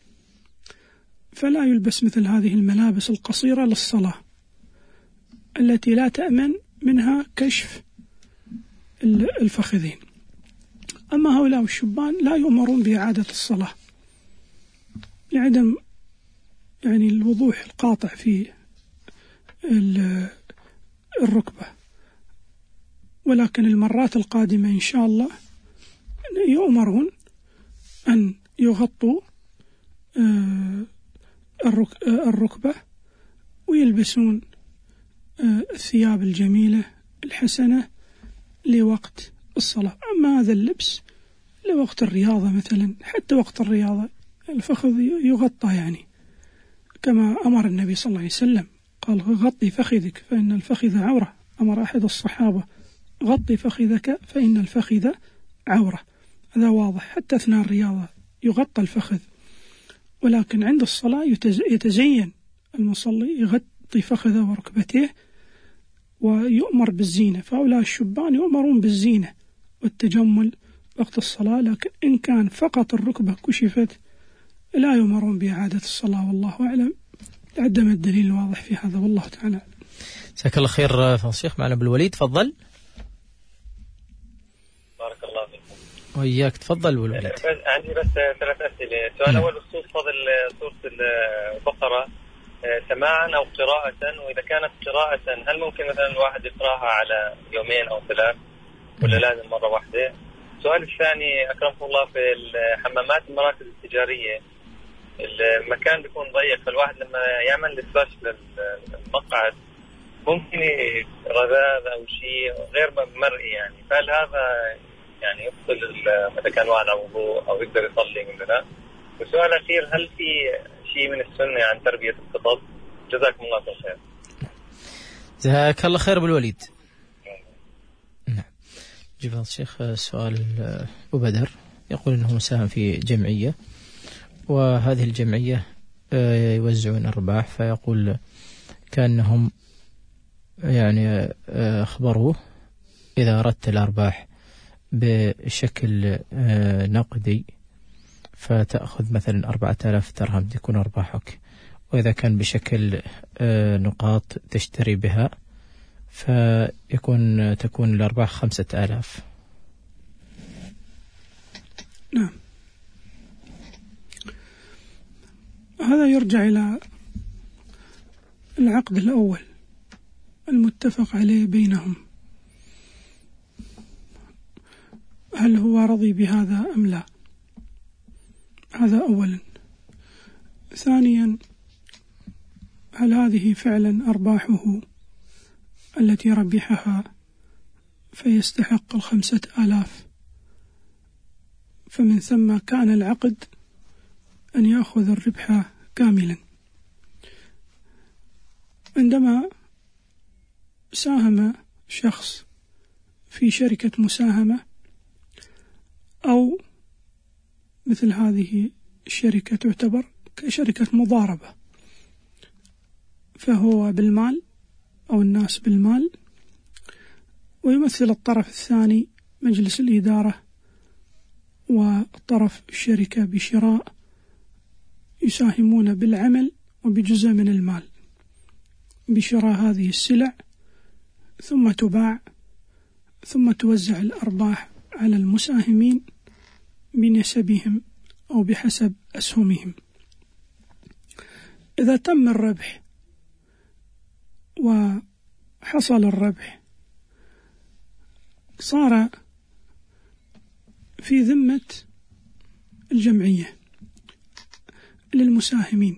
فلا يلبس مثل هذه الملابس القصيرة للصلاة التي لا تأمن منها كشف الفخذين. أما هؤلاء الشبان لا يؤمرون بإعادة الصلاة لعدم يعني الوضوح القاطع في الركبة، ولكن المرات القادمة إن شاء الله يؤمرون أن يغطوا الركبة ويلبسون الثياب الجميلة الحسنة لوقت الصلاة. أما هذا اللبس لوقت الرياضة مثلا، حتى وقت الرياضة الفخذ يغطى، يعني كما أمر النبي صلى الله عليه وسلم قال غطي فخذك فإن الفخذ عورة. أمر أحد الصحابة غطي فخذك فإن الفخذ عورة. هذا واضح، حتى أثناء الرياضة يغطى الفخذ، ولكن عند الصلاة يتزين المصلي يغطي فخذه وركبتيه ويؤمر بالزينة. فهؤلاء الشبان يؤمرون بالزينة والتجمل وقت الصلاة، لكن إن كان فقط الركبة كشفت لا يؤمرون بإعادة الصلاة، والله أعلم، لعدم الدليل الواضح في هذا، والله تعالى. جزاك الله خير فضل الشيخ. معنا بالوليد، تفضل. بارك الله فيكم. وإياك. تفضل والوليد. عندي بس ثلاث أسئلة. السؤال الأول بخصوص فضل سورة البقرة سماعا أو قراءة، وإذا كانت قراءة هل ممكن مثلا الواحد يقرأها على يومين أو ثلاث ولا لازم مرة واحدة؟ السؤال الثاني أكرمكم الله، في الحمامات المراكز التجارية المكان بيكون ضيق، فالواحد لما يعمل الفلاش للمقعد ممكن رذاذ أو شيء غير مرئي يعني، فهل هذا يعني يفصل إذا كان واحد على وضوء أو يقدر يصلي ولا لا؟ والسؤال الأخير، هل في شيء من السنة عن تربية القطط؟ جزاكم الله خير. جزاك الله خير بالوليد. نعم. جبال الشيخ سؤال أبو بدر يقول أنه مساهم في جمعية، وهذه الجمعية يوزعون أرباح، فيقول كأنهم يعني أخبروه إذا أردت الأرباح بشكل نقدي فتأخذ مثلا أربعة آلاف درهم تكون أرباحك، وإذا كان بشكل نقاط تشتري بها فيكون تكون الأرباح خمسة آلاف. نعم. هذا يرجع إلى العقد الأول المتفق عليه بينهم، هل هو رضي بهذا أم لا؟ هذا أولا. ثانيا، هل هذه فعلا أرباحه التي ربحها فيستحق الخمسة آلاف؟ فمن ثم كان العقد أن يأخذ الربح كاملا. عندما ساهم شخص في شركة مساهمة أو مثل هذه الشركة تعتبر كشركة مضاربة، فهو بالمال أو الناس بالمال، ويمثل الطرف الثاني مجلس الإدارة وطرف الشركة بشراء، يساهمون بالعمل وبجزء من المال بشراء هذه السلع، ثم تباع، ثم توزع الأرباح على المساهمين بنسبهم أو بحسب أسهمهم. إذا تم الربح وحصل الربح صار في ذمة الجمعية للمساهمين،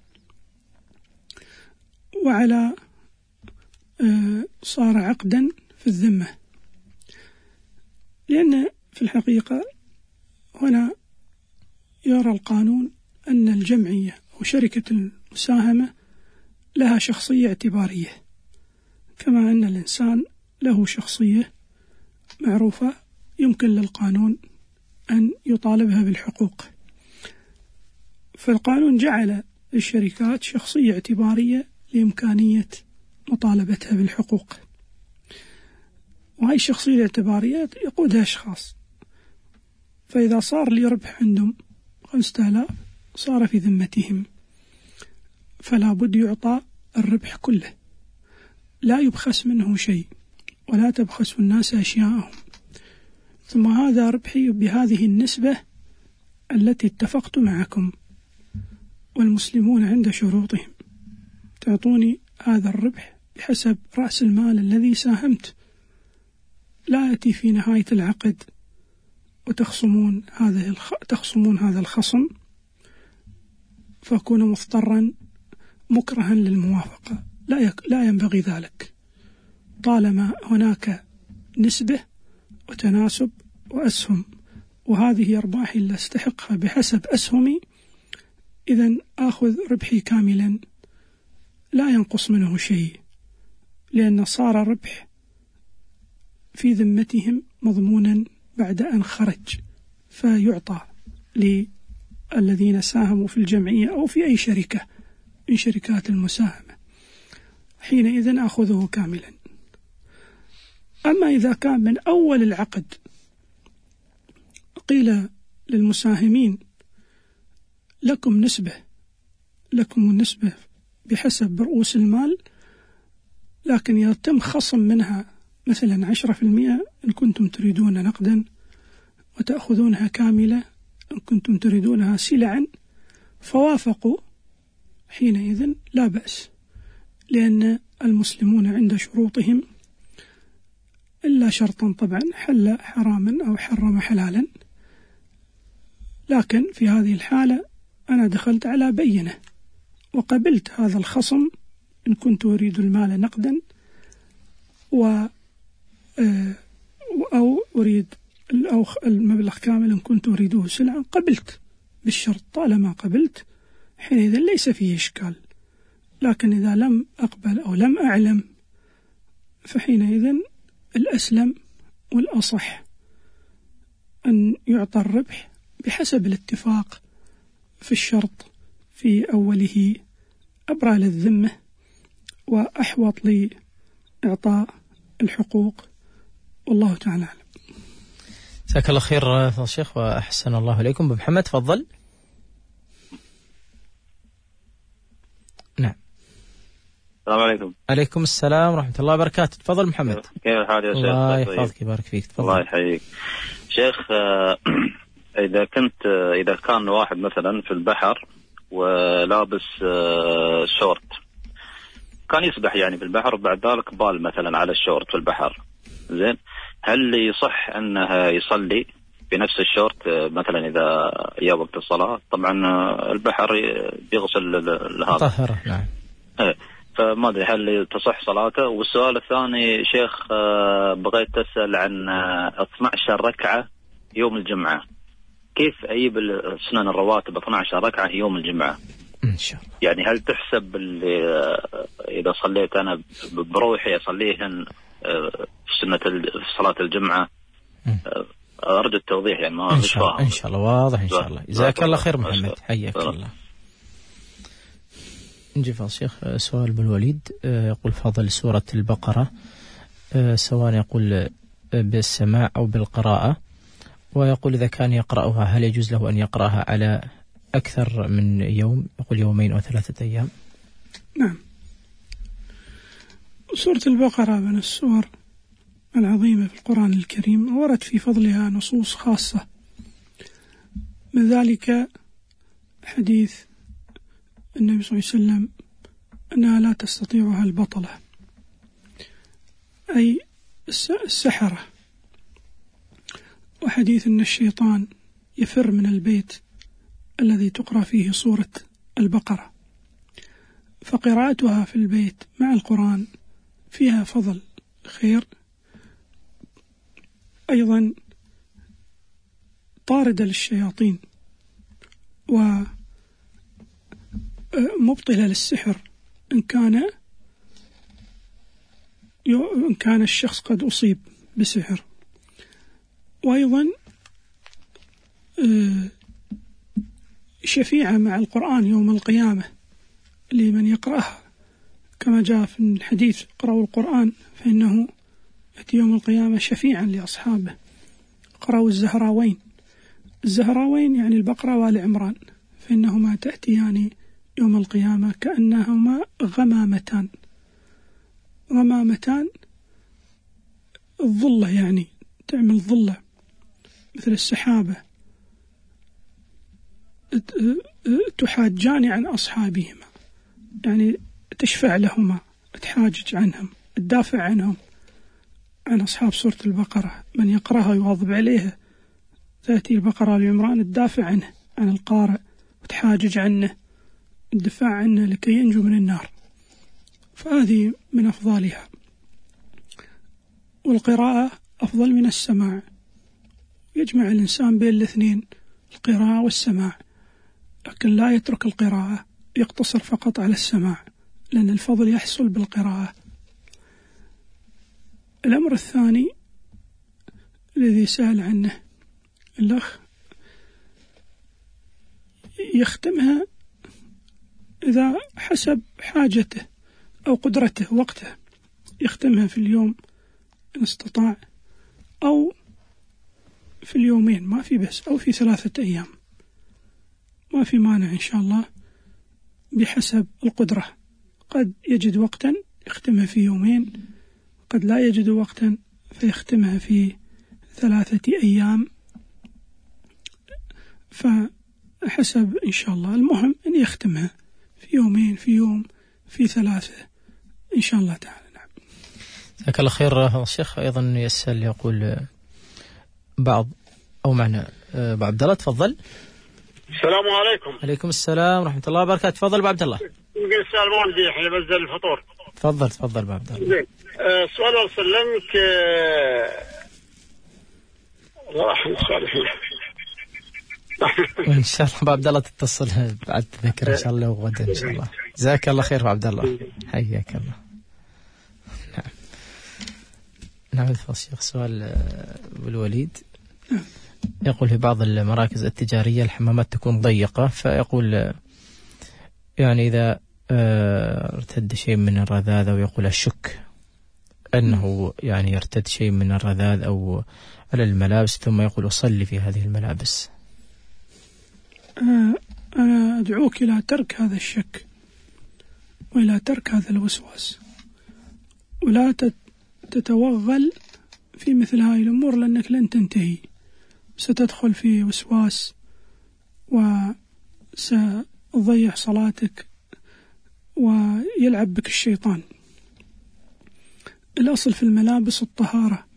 وعلى صار عقدا في الذمة، لأن في الحقيقة هنا يرى القانون أن الجمعية أو شركة المساهمة لها شخصية اعتبارية، كما أن الإنسان له شخصية معروفة يمكن للقانون أن يطالبها بالحقوق. فالقانون جعل الشركات شخصية اعتبارية لإمكانية مطالبتها بالحقوق، وهي الشخصية الاعتبارية يقودها أشخاص، فإذا صار لي ربح عندهم خمسة آلاف صار في ذمتهم، فلا بد يعطى الربح كله، لا يبخس منه شيء، ولا تبخسوا الناس أشياءهم. ثم هذا ربحي بهذه النسبة التي اتفقت معكم، والمسلمون عند شروطهم، تعطوني هذا الربح بحسب رأس المال الذي ساهمت، لا يأتي في نهاية العقد وتخصمون هذا الخ... تخصمون هذا الخصم فأكون مضطرا مكرها للموافقة. لا, يك... لا ينبغي ذلك، طالما هناك نسبة وتناسب وأسهم، وهذه أرباحي اللي استحقها بحسب أسهمي، إذن آخذ ربحي كاملا لا ينقص منه شيء، لأن صار الربح في ذمتهم مضمونا بعد أن خرج، فيعطى للذين ساهموا في الجمعية أو في أي شركة من شركات المساهمة، حينئذ أخذه كاملا. أما إذا كان من أول العقد قيل للمساهمين لكم نسبة لكم النسبة بحسب رؤوس المال، لكن يتم خصم منها مثلا عشرة في المئة إن كنتم تريدون نقدا، وتأخذونها كاملة إن كنتم تريدونها سلعا، فوافقوا، حينئذ لا بأس، لأن المسلمون عند شروطهم إلا شرطا طبعا حل حراما أو حرم حلالا. لكن في هذه الحالة أنا دخلت على بينة وقبلت هذا الخصم إن كنت أريد المال نقدا و أو أريد المبلغ كامل إن كنت أريده سلعا، قبلت بالشرط. طالما قبلت حينئذ ليس فيه إشكال. لكن إذا لم أقبل أو لم أعلم فحينئذ الأسلم والأصح أن يعطى الربح بحسب الاتفاق في الشرط في أوله، أبرى للذمة وأحوط لإعطاء الحقوق، والله تعالى أعلم. جزاك الله خير فضل الشيخ وأحسن الله إليكم. محمد تفضل. نعم. السلام عليكم. عليكم السلام ورحمة الله وبركاته. تفضل محمد. كيف الحال يا شيخ؟ الله يحفظك ويبارك فيك. تفضل. الله يحييك شيخ. إذا كنت إذا كان واحد مثلا في البحر ولابس شورت، كان يسبح يعني في البحر وبعد ذلك بال مثلا على الشورت في البحر، زين، هل يصح أنه يصلي بنفس الشورت مثلا إذا يا وقت الصلاة؟ طبعا البحر بيغسل هذا طهره. نعم. فما أدري هل تصح صلاته. والسؤال الثاني شيخ، بغيت أسأل عن اثنتي عشرة ركعة يوم الجمعة، كيف أجيب السنن الرواتب اثنتي عشرة ركعة يوم الجمعة إن شاء الله؟ يعني هل تحسب إذا صليت أنا بروحي أصليهن في سنة في صلاة الجمعة؟ أرجو التوضيح يعني ما مش فاهم. إن شاء الله واضح إن شاء الله. جزاك الله خير محمد، حياك الله. نجي فضل الشيخ سؤال بالوليد، يقول فضل سورة البقرة سواء يقول بالسماع أو بالقراءة، ويقول إذا كان يقرأها هل يجوز له أن يقرأها على أكثر من يوم، يقول يومين أو ثلاثة أيام؟ نعم. سورة البقرة من السور العظيمة في القرآن الكريم، ورد في فضلها نصوص خاصة، من ذلك حديث النبي صلى الله عليه وسلم أنها لا تستطيعها البطلة، أي السحرة، وحديث أن الشيطان يفر من البيت الذي تقرأ فيه سورة البقرة، فقراءتها في البيت مع القرآن فيها فضل خير، أيضا طاردة للشياطين ومبطلة للسحر إن كان إن كان الشخص قد أصيب بسحر، وأيضا شفيعة مع القرآن يوم القيامة لمن يقرأها، كما جاء في الحديث اقرأوا القرآن فإنه يأتي يوم القيامة شفيعا لأصحابه. اقرأوا الزهراوين، الزهراوين يعني البقرة وآل عمران، فإنهما تأتيان يوم القيامة كأنهما غمامتان، غمامتان الظلة يعني تعمل ظلة مثل السحابة، تحاجان عن أصحابهما، يعني تشفع لهما، تحاجج عنهم، تدافع عنهم، عن أصحاب سورة البقرة. من يقرأها يواظب عليها تأتي البقرة لعمران تدافع عنه، عن القارئ، وتحاجج عنه، الدفاع عنه لكي ينجو من النار، فهذه من أفضالها. والقراءة أفضل من السماع، يجمع الإنسان بين الاثنين، القراءة والسماع، لكن لا يترك القراءة، يقتصر فقط على السماع، لأن الفضل يحصل بالقراءة. الأمر الثاني الذي سأل عنه الأخ، يختمها إذا حسب حاجته أو قدرته وقته، يختمها في اليوم إن استطاع، أو في اليومين ما في بس، أو في ثلاثة أيام ما في مانع إن شاء الله بحسب القدرة. قد يجد وقتا يختمها في يومين، قد لا يجد وقتا فيختمها في ثلاثة أيام فحسب إن شاء الله، المهم أن يختمها في يومين، في يوم، في ثلاثة إن شاء الله تعالى. نعم. جزاك الله خير. الشيخ أيضا يسأل يقول بعض أو معنا أبو عبد الله، تفضل. السلام عليكم. عليكم السلام ورحمة الله وبركاته. تفضل أبو عبد الله. يمكن السؤال ما عندي الحين بنزل الفطور. تفضل تفضل أبو عبد الله. زين. السؤال أه وسلمك راح السؤال الحين. وإن شاء الله أبو عبد الله تتصل بعد تذكر إن شاء الله وغدا إن شاء الله. جزاك الله خير أبو عبد الله، حياك الله. نعم. نعم الشيخ. سؤال أبو الوليد يقول في بعض المراكز التجارية الحمامات تكون ضيقة، فيقول يعني إذا ارتد شيء من الرذاذ، أو يقول أشك أنه يعني يرتد شيء من الرذاذ أو على الملابس، ثم يقول أصلي في هذه الملابس. أنا أدعوك إلى ترك هذا الشك وإلى ترك هذا الوسواس، ولا تتوغل في مثل هذه الأمور، لأنك لن تنتهي، ستدخل في وسواس وستضيع صلاتك ويلعب بك الشيطان. الأصل في الملابس الطهارة،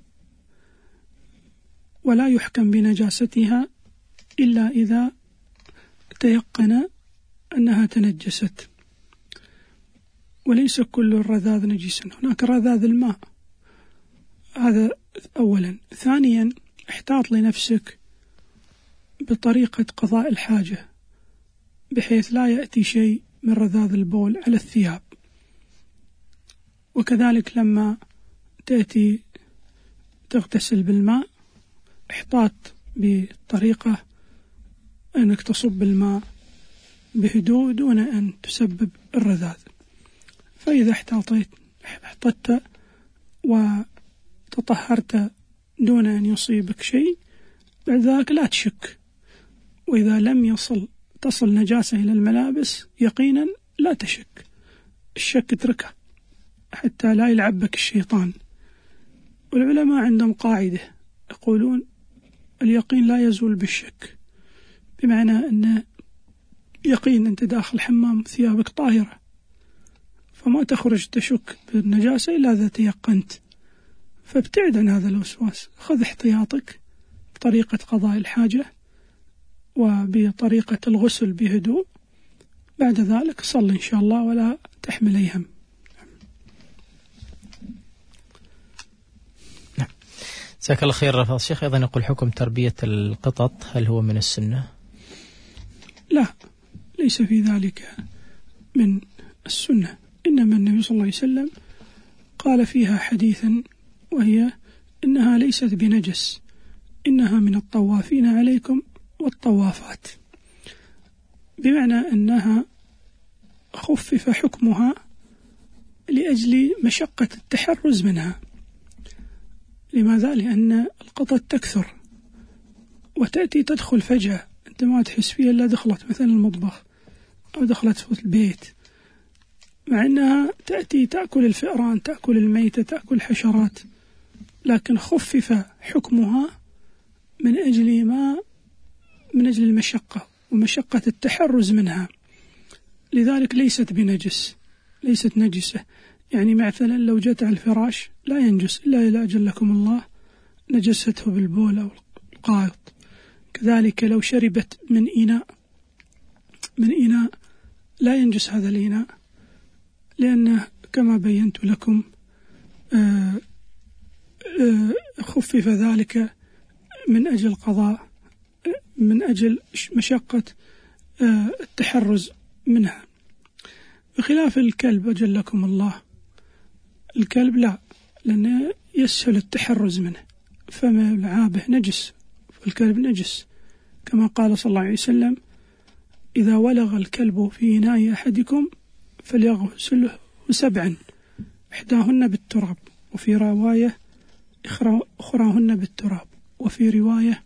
ولا يحكم بنجاستها إلا إذا تيقن أنها تنجست، وليس كل الرذاذ نجسا، هناك رذاذ الماء، هذا أولا. ثانيا احتاط لنفسك بطريقة قضاء الحاجة، بحيث لا يأتي شيء من رذاذ البول على الثياب. وكذلك لما تأتي تغتسل بالماء، احتاط بطريقة أنك تصب الماء بهدوء دون أن تسبب الرذاذ. فإذا احتاطيت احتطت وتطهرت دون أن يصيبك شيء، بعد ذلك لا تشك. وإذا لم يصل تصل نجاسة إلى الملابس يقينا لا تشك، الشك اتركه حتى لا يلعب بك الشيطان. والعلماء عندهم قاعدة يقولون اليقين لا يزول بالشك، بمعنى أن يقين أنت داخل حمام ثيابك طاهرة، فما تخرج تشك بالنجاسة إلا إذا تيقنت. فابتعد عن هذا الوسواس، خذ احتياطك بطريقة قضاء الحاجة وبطريقة الغسل بهدوء، بعد ذلك صل إن شاء الله ولا تحمل أي هم. نعم. جزاك الله خير. رفض الشيخ أيضا يقول حكم تربية القطط هل هو من السنة؟ لا، ليس في ذلك من السنة، إنما النبي صلى الله عليه وسلم قال فيها حديثا، وهي إنها ليست بنجس، إنها من الطوافين عليكم والطوافات، بمعنى أنها خفف حكمها لأجل مشقة التحرز منها. لماذا؟ لأن القطط تكثر وتأتي تدخل فجأة، أنت ما تحس فيها إلا دخلت مثلا المطبخ أو دخلت في البيت، مع أنها تأتي تأكل الفئران، تأكل الميتة، تأكل حشرات، لكن خفف حكمها من أجل ما من أجل المشقة ومشقة التحرز منها. لذلك ليست بنجس، ليست نجسة. يعني مثلا لو جت على الفراش لا ينجس إلا إذا أجلكم الله نجسته بالبول أو القائط. كذلك لو شربت من إناء من إناء لا ينجس هذا الإناء، لأنه كما بينت لكم آآ آآ خفف ذلك من أجل قضاء من أجل مشقة التحرز منها. بخلاف الكلب أجلكم الله، الكلب لا، لأنه يسهل التحرز منه، فما لعابه نجس، فالكلب نجس، كما قال صلى الله عليه وسلم إذا ولغ الكلب في إناء أحدكم فليغسله سبعا، إحداهن بالتراب، وفي رواية أخراهن بالتراب، وفي رواية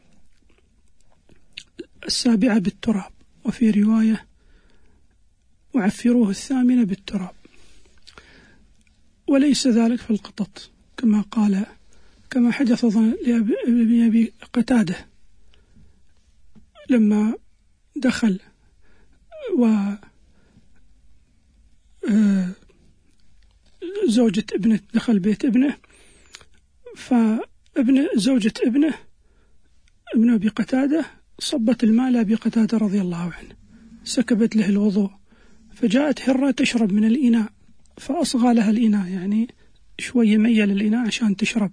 السابعة بالتراب، وفي رواية وعفروه الثامنة بالتراب. وليس ذلك في القطط كما قال كما حدث لأبي قتادة لما دخل و زوجة ابنه دخل بيت ابنه، فابن زوجة ابنه ابن أبي قتادة صبت الماء لأبي قتادة رضي الله عنه، سكبت له الوضوء، فجاءت هرة تشرب من الإناء فأصغى لها الإناء، يعني شوية ميل الإناء عشان تشرب،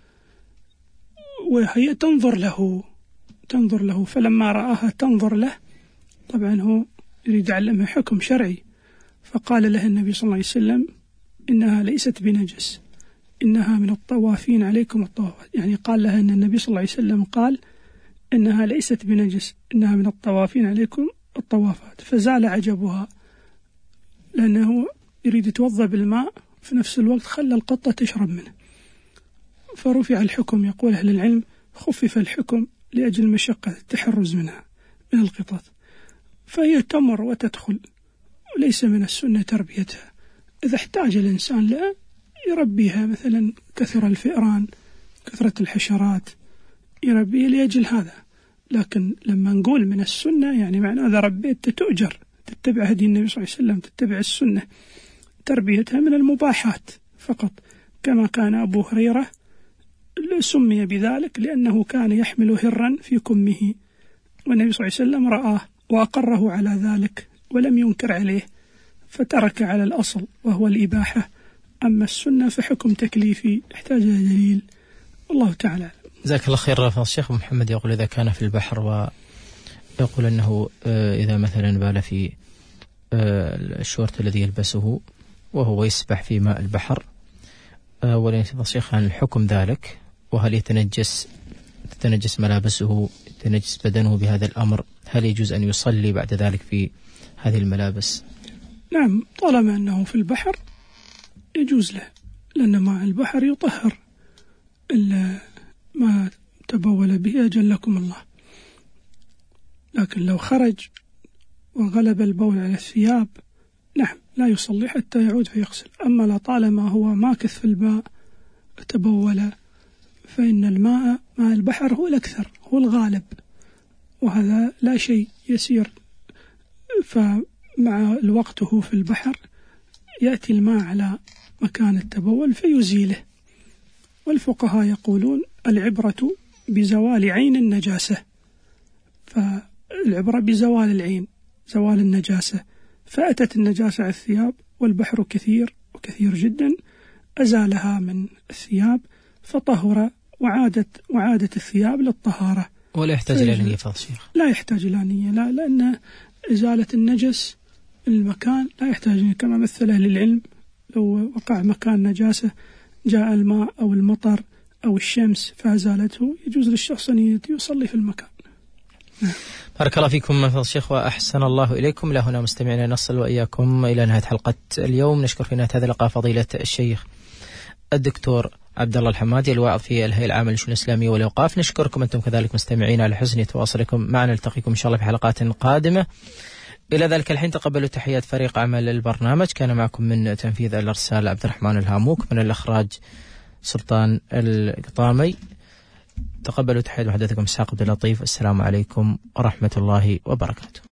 وهي تنظر له تنظر له فلما رآها تنظر له، طبعا هو يريد يعلمها حكم شرعي، فقال له النبي صلى الله عليه وسلم إنها ليست بنجس، إنها من الطوافين عليكم الطوافات، يعني قال لها أن النبي صلى الله عليه وسلم قال إنها ليست بنجس، إنها من الطوافين عليكم الطوافات، فزال عجبها لأنه يريد يتوضأ بالماء في نفس الوقت خلى القطة تشرب منه، فرفع الحكم. يقول أهل العلم خفف الحكم لأجل مشقة التحرز منها من القطط، فهي تمر وتدخل، وليس من السنة تربيتها. إذا احتاج الإنسان لا يربيها، مثلا كثر الفئران كثرة الحشرات يربيها لأجل هذا، لكن لما نقول من السنة يعني معنى إذا ربيت تؤجر، تتبع هدي النبي صلى الله عليه وسلم، تتبع السنة، تربيتها من المباحات فقط، كما كان أبو هريرة سمي بذلك لأنه كان يحمل هرا في كمه، والنبي صلى الله عليه وسلم رآه وأقره على ذلك ولم ينكر عليه، فترك على الأصل وهو الإباحة. أما السنة فحكم تكليفي يحتاج إلى دليل، والله تعالى. جزاك الله خير. الشيخ محمد يقول إذا كان في البحر ويقول أنه إذا مثلا بال في الشورت الذي يلبسه وهو يسبح في ماء البحر، ولا يتفصيخ عن الحكم ذلك، وهل يتنجس تتنجس ملابسه يتنجس بدنه بهذا الأمر، هل يجوز أن يصلي بعد ذلك في هذه الملابس؟ نعم، طالما أنه في البحر يجوز له، لأن ماء البحر يطهر ما تبول به أجلكم الله. لكن لو خرج وغلب البول على الثياب نعم لا يصلي حتى يعود فيغسل. أما لطالما هو ماكث في الماء تبول، فإن الماء ماء البحر هو الأكثر، هو الغالب، وهذا لا شيء يسير، فمع الوقت هو في البحر يأتي الماء على مكان التبول فيزيله. والفقهاء يقولون العبرة بزوال عين النجاسة، فالعبرة بزوال العين، زوال النجاسة، فأتت النجاسة على الثياب والبحر كثير وكثير جدا، أزالها من الثياب فطهر، وعادت وعادت الثياب للطهارة، ولا يحتاج إلى نية فالشيخ. لا يحتاج إلى نية، لا، لأن إزالة النجس المكان لا يحتاج، كما مثل أهل العلم لو وقع مكان نجاسة جاء الماء أو المطر أو الشمس فأزالته، يجوز للشخص أن يصلي في المكان. بارك الله فيكم فضيلة الشيخ وأحسن الله إليكم. لا هنا مستمعينا نصل وإياكم إلى نهاية حلقة اليوم. نشكر في نهاية هذا اللقاء فضيلة الشيخ الدكتور عبد الله الحمادي الواعظ في الهيئة العامة للشؤون الإسلامية والأوقاف. نشكركم أنتم كذلك مستمعين على حسن تواصلكم معنا. نلتقيكم إن شاء الله في حلقات قادمة. إلى ذلك الحين تقبلوا تحيات فريق عمل البرنامج. كان معكم من تنفيذ الإرسال عبد الرحمن الهاموك، من الإخراج سلطان القطامي. تقبلوا تحيات وحدثكم إسحاق عبد اللطيف. السلام عليكم ورحمة الله وبركاته.